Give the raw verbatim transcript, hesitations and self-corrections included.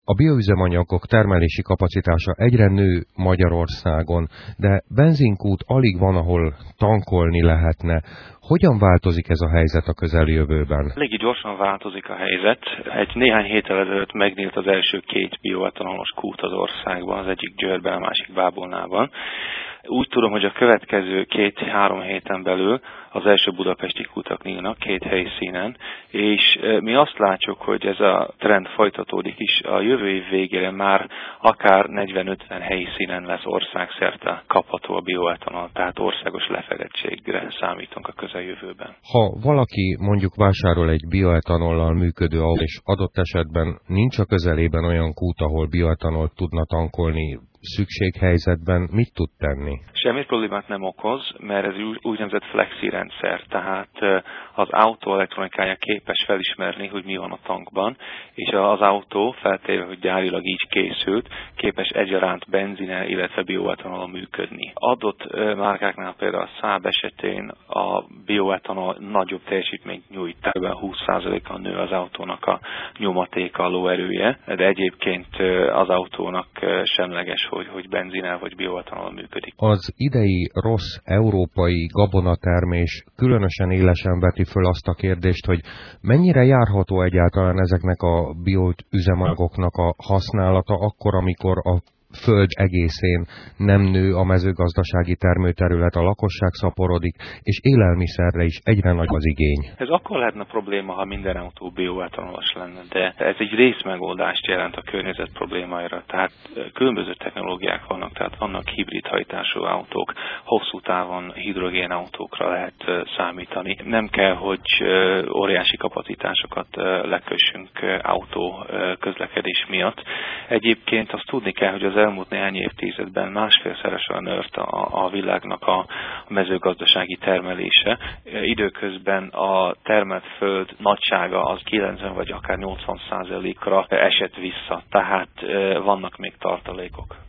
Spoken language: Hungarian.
A bioüzemanyagok termelési kapacitása egyre nő Magyarországon, de benzinkút alig van, ahol tankolni lehetne. Hogyan változik ez a helyzet a közeljövőben? Eléggé gyorsan változik a helyzet. Egy néhány héttel ezelőtt megnyílt az első két bioetanolos kút az országban, az egyik Győrben, a másik Bábolnában. Úgy tudom, hogy a következő két-három héten belül az első budapesti kutak nyílnak két helyszínen, és mi azt látjuk, hogy ez a trend folytatódik is. A jövő év végére már akár negyven-ötven helyszínen lesz országszerte kapható a bioetanol, tehát országos lefedettségre számítunk a közeljövőben. Ha valaki mondjuk vásárol egy bioetanollal működő autót, és adott esetben nincs a közelében olyan kút, ahol bioetanolt tudna tankolni, szükséghelyzetben mit tud tenni? Semmi problémát nem okoz, mert ez úgynevezett flexi rendszer, tehát az autó elektronikája képes felismerni, hogy mi van a tankban, és az autó, feltéve, hogy gyárilag így készült, képes egyaránt benzinen, illetve bioetanollal működni. Adott márkáknál, például a Saab esetén a bioetanol nagyobb teljesítményt nyújt, tehát húsz százalékkal nő az autónak a nyomatéka, a lóerője, de egyébként az autónak semleges, hogy, hogy benzinen vagy bioetanol működik. Az idei rossz európai gabonatermés különösen élesen veti föl azt a kérdést, hogy mennyire járható egyáltalán ezeknek a bioüzemanyagoknak a használata akkor, amikor a föld egészén nem nő a mezőgazdasági termőterület, a lakosság szaporodik, és élelmiszerre is egyre nagy az igény. Ez akkor lehetne probléma, ha minden autó bioetanolos lenne, de ez egy részmegoldást jelent a környezet problémáira. Tehát különböző technológiák vannak, tehát vannak hibrid hajtású autók, hosszú távon hidrogénautókra lehet számítani. Nem kell, hogy óriási kapacitásokat lekössünk autó közlekedés miatt. Egyébként azt tudni kell, hogy az elmúlt néhány évtizedben másfélszeresen nőtt a, a világnak a mezőgazdasági termelése. Időközben a termelt föld nagysága az kilencven vagy akár nyolcvan százalékra esett vissza, tehát vannak még tartalékok.